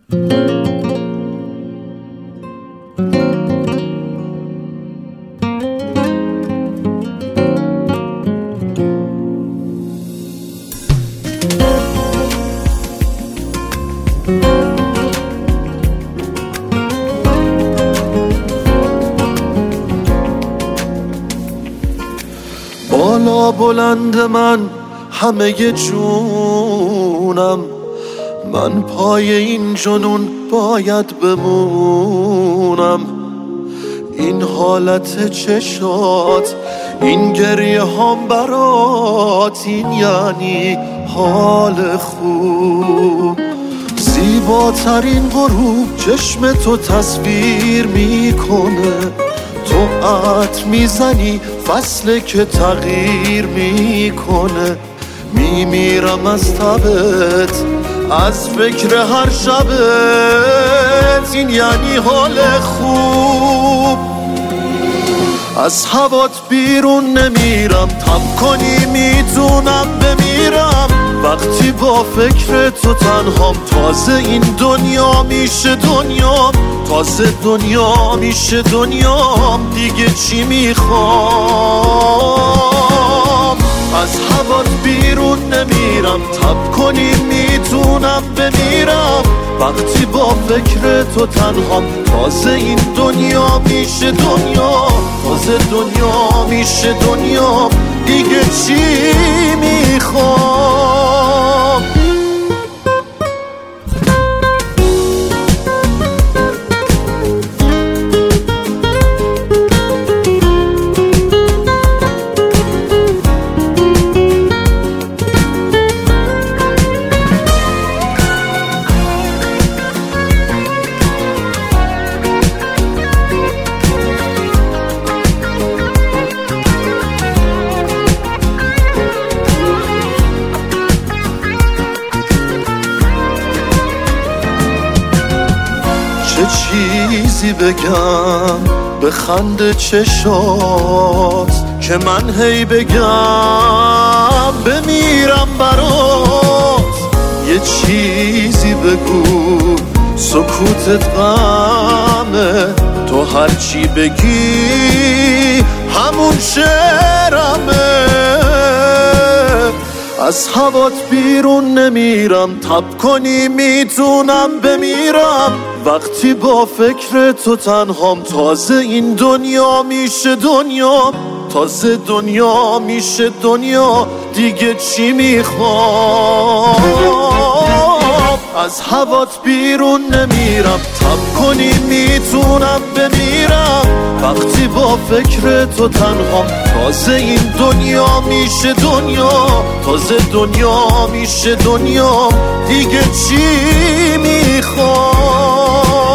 بالا بلند من همه جونم، من پای این جنون باید بمونم. این حالت چشات، این گریه هم برات، این یعنی حال خوب. زیباترین غروب چشم تو تصویر میکنه، تو عطر میزنی فصل که تغییر میکنه. میمیرم از تبت، از فکر هر شبت، این یعنی حال خوب. از هوات بیرون نمیرم، تب کنی میتونم بمیرم. وقتی با فکر تو تنهام، تازه این دنیا میشه دنیام، تازه دنیا میشه دنیام. دیگه چی میخوام؟ از هوات بیرون نمیرم، تب کنی میتونم بمیرم. وقتی با فکر تو تنهام، تازه این دنیا میشه دنیا، تازه دنیا میشه دنیا. دیگه چی میخوام؟ چه چیزی بگم به خنده چشات، که من هی بگم بمیرم برات. یه چیزی بگو سکوتت غمه، تو هرچی بگی همون شعرمه. از هوات بیرون نمیرم، تب کنی میتونم بمیرم. وقتی با فکر تو تنهام، تازه این دنیا میشه دنیا، تازه دنیا میشه دنیا. دیگه چی میخوام؟ از هوات بیرون نمیرم، تب کنی میتونم بمیرم. وقتی با فکر تو تنهام، تازه این دنیا میشه دنیا، تازه دنیا میشه دنیا. دیگه چی میخوام؟